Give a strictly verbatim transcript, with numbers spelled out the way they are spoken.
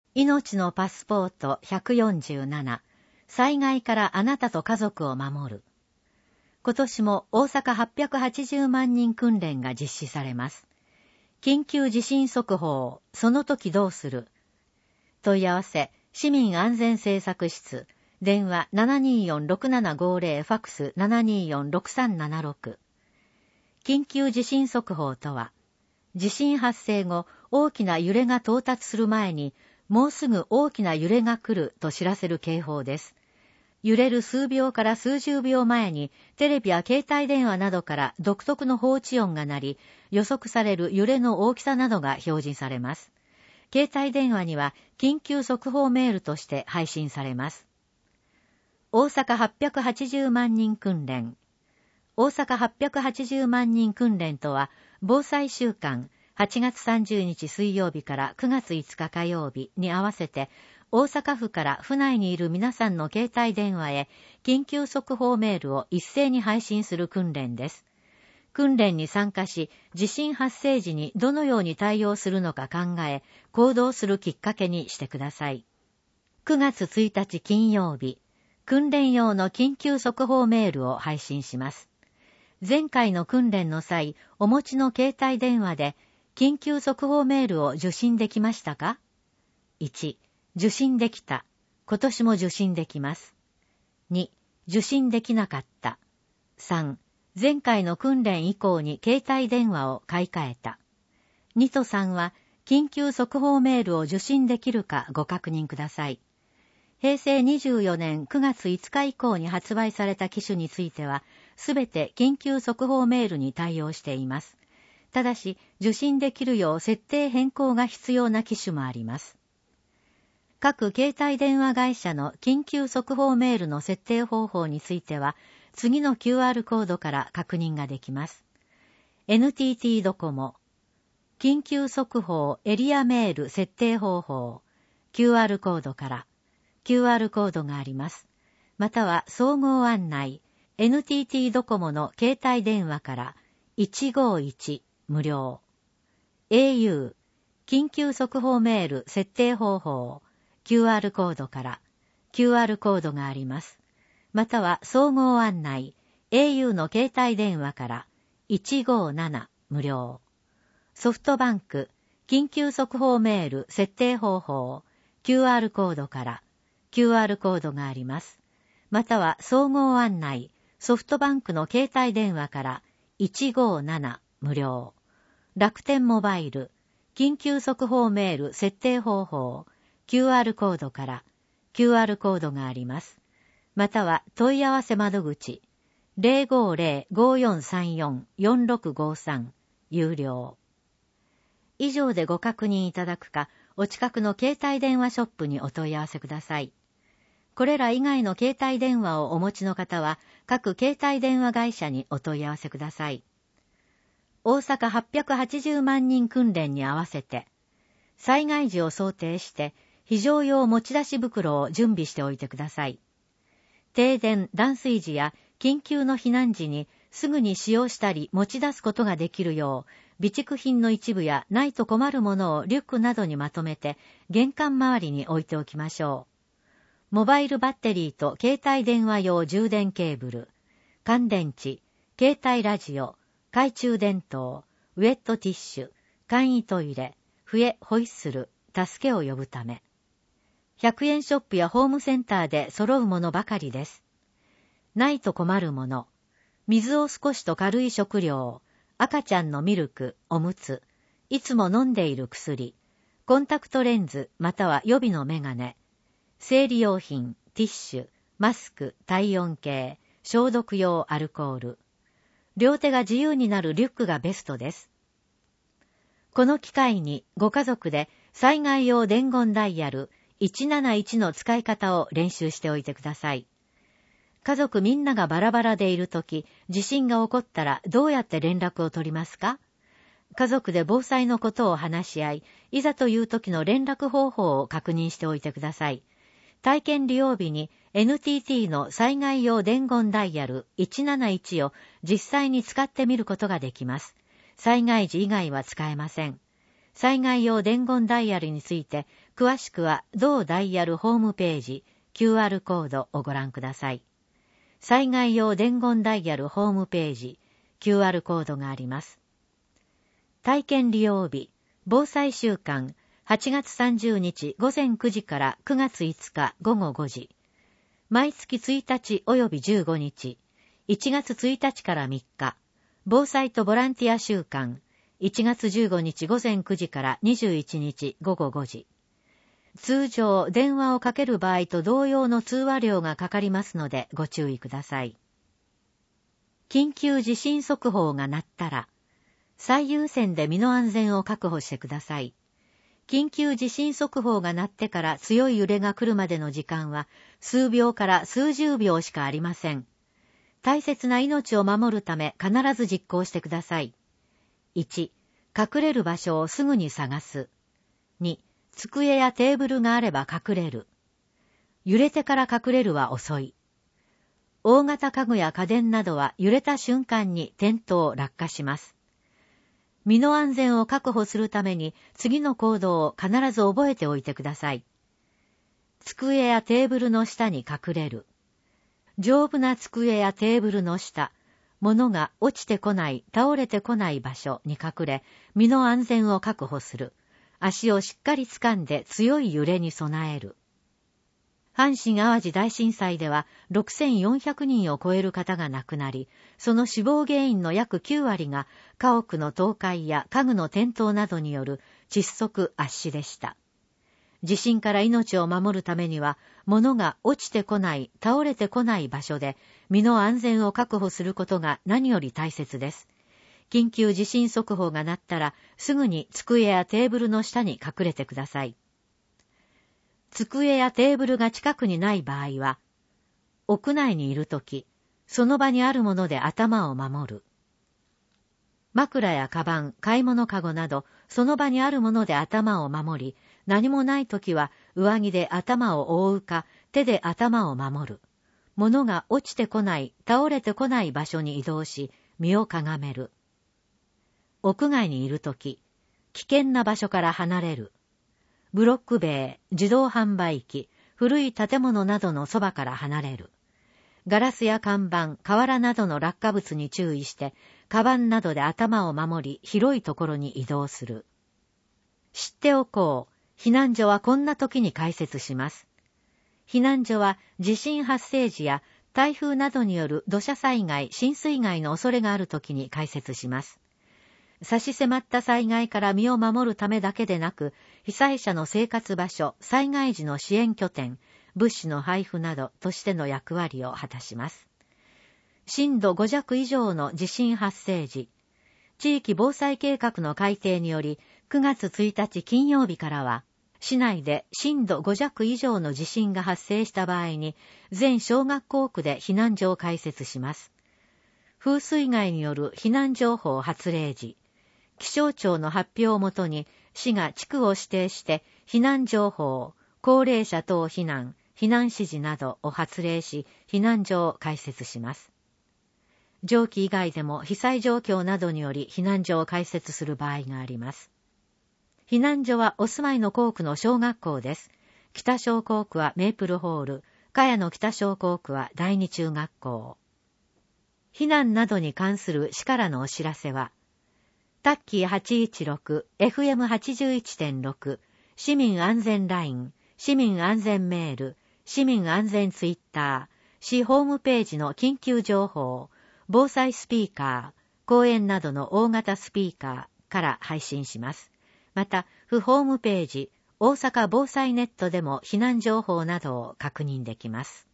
命のパスポートひゃくよんじゅうなな、災害からあなたと家族を守る。今年も大阪はっぴゃくはちじゅうまんにん訓練が実施されます。緊急地震速報、その時どうする？問い合わせ、市民安全政策室、電話 ななにーよんろくななごぜろ、ファックス ななにーよんろくさんななろく。緊急地震速報とは、地震発生後、大きな揺れが到達する前に、もうすぐ大きな揺れが来ると知らせる警報です。揺れる数秒から数十秒前に、テレビや携帯電話などから独特の放置音が鳴り、予測される揺れの大きさなどが表示されます。携帯電話には緊急速報メールとして配信されます。大阪はっぴゃくはちじゅうまんにん訓練。大阪はっぴゃくはちじゅうまんにん訓練とは、防災週間はちがつさんじゅうにち水曜日からくがついつか火曜日に合わせて、大阪府から府内にいる皆さんの携帯電話へ緊急速報メールを一斉に配信する訓練です。訓練に参加し、地震発生時にどのように対応するのか考え、行動するきっかけにしてください。くがつついたち金曜日、訓練用の緊急速報メールを配信します。前回の訓練の際、お持ちの携帯電話で緊急速報メールを受信できましたか？ いち. 受信できた。今年も受信できます。に. 受信できなかった。さん. 前回の訓練以降に携帯電話を買い替えた。にとさんは緊急速報メールを受信できるかご確認ください。へいせいにじゅうよねんくがついつか以降に発売された機種については、すべて緊急速報メールに対応しています。ただし、受信できるよう設定変更が必要な機種もあります。各携帯電話会社の緊急速報メールの設定方法については、次の キューアール コードから確認ができます。エヌティーティー ドコモ、緊急速報エリアメール設定方法、キューアール コードから、キューアール コードがあります。または総合案内、エヌティーティー ドコモの携帯電話からいちごいち無料。エーユー、緊急速報メール設定方法、キューアール コードから、キューアール コードがあります。または総合案内、エーユー の携帯電話からいちごなな無料。ソフトバンク、緊急速報メール設定方法、キューアール コードから、キューアール コードがあります。または総合案内、ソフトバンクの携帯電話からいちごなな無料。楽天モバイル、緊急速報メール設定方法、キューアール コードから、キューアール コードがあります。または問い合わせ窓口、ゼロごゼロ ごよんさんよん よんろくごさん、有料。以上でご確認いただくか、お近くの携帯電話ショップにお問い合わせください。これら以外の携帯電話をお持ちの方は、各携帯電話会社にお問い合わせください。大阪はっぴゃくはちじゅうまんにん訓練に合わせて、災害時を想定して、非常用持ち出し袋を準備しておいてください。停電・断水時や緊急の避難時にすぐに使用したり持ち出すことができるよう、備蓄品の一部やないと困るものをリュックなどにまとめて玄関周りに置いておきましょう。モバイルバッテリーと携帯電話用充電ケーブル、乾電池、携帯ラジオ、懐中電灯、ウェットティッシュ、簡易トイレ、笛ホイッスル、助けを呼ぶため。ひゃくえんショップやホームセンターで揃うものばかりです。ないと困るもの、水を少しと軽い食料、赤ちゃんのミルク、おむつ、いつも飲んでいる薬、コンタクトレンズまたは予備のメガネ、生理用品、ティッシュ、マスク、体温計、消毒用アルコール。両手が自由になるリュックがベストです。この機会にご家族で災害用伝言ダイヤルいちなないちの使い方を練習しておいてください。家族みんながバラバラでいるとき、地震が起こったらどうやって連絡を取りますか？家族で防災のことを話し合い、いざという時の連絡方法を確認しておいてください。体験利用日に エヌティーティー の災害用伝言ダイヤルいちなないちを実際に使ってみることができます。災害時以外は使えません。災害用伝言ダイヤルについて詳しくは同ダイヤルホームページ キューアール コードをご覧ください。災害用伝言ダイヤルホームページ キューアール コードがあります。体験利用日、防災週間はちがつさんじゅうにちごぜんくじからくがついつかごごごじ。毎月ついたちおよびじゅうごにち、いちがつついたちからみっか、防災とボランティア週間、いちがつじゅうごにちごぜんくじからにじゅういちにちごごごじ。通常、電話をかける場合と同様の通話料がかかりますのでご注意ください。緊急地震速報が鳴ったら、最優先で身の安全を確保してください。緊急地震速報が鳴ってから強い揺れが来るまでの時間は数秒から数十秒しかありません。大切な命を守るため必ず実行してください。いち、隠れる場所をすぐに探す。に、机やテーブルがあれば隠れる。揺れてから隠れるは遅い。大型家具や家電などは揺れた瞬間に転倒・落下します。身の安全を確保するために次の行動を必ず覚えておいてください。机やテーブルの下に隠れる。丈夫な机やテーブルの下、物が落ちてこない、倒れてこない場所に隠れ、身の安全を確保する。足をしっかり掴んで強い揺れに備える。阪神淡路大震災ではろくせんよんひゃくにんを超える方が亡くなり、その死亡原因の約きゅうわりが家屋の倒壊や家具の転倒などによる窒息圧死でした。地震から命を守るためには、物が落ちてこない、倒れてこない場所で身の安全を確保することが何より大切です。緊急地震速報が鳴ったら、すぐに机やテーブルの下に隠れてください。机やテーブルが近くにない場合は、屋内にいるとき、その場にあるもので頭を守る。枕やカバン、買い物かごなど、その場にあるもので頭を守り、何もないときは上着で頭を覆うか、手で頭を守る。物が落ちてこない、倒れてこない場所に移動し、身をかがめる。屋外にいるとき、危険な場所から離れる。ブロック塀、自動販売機、古い建物などのそばから離れる。ガラスや看板、瓦などの落下物に注意して、カバンなどで頭を守り、広いところに移動する。知っておこう。避難所はこんな時に開設します。避難所は地震発生時や台風などによる土砂災害、浸水害の恐れがある時に開設します。差し迫った災害から身を守るためだけでなく、被災者の生活場所、災害時の支援拠点、物資の配布などとしての役割を果たします。震度ごじゃく以上の地震発生時、地域防災計画の改定により、くがつついたち金曜日からは、市内で震度ごじゃく以上の地震が発生した場合に、全小学校区で避難所を開設します。風水害による避難情報発令時、気象庁の発表をもとに、市が地区を指定して、避難情報、高齢者等避難、避難指示などを発令し、避難所を開設します。上記以外でも被災状況などにより避難所を開設する場合があります。避難所はお住まいの校区の小学校です。北小校区はメープルホール、茅野北小校区は第二中学校。避難などに関する市からのお知らせは、タッキーはちいちろく、エフエムはちじゅういってんろく、市民安全ライン、市民安全メール、市民安全ツイッター、市ホームページの緊急情報、防災スピーカー、公園などの大型スピーカーから配信します。また、府ホームページ、大阪防災ネットでも避難情報などを確認できます。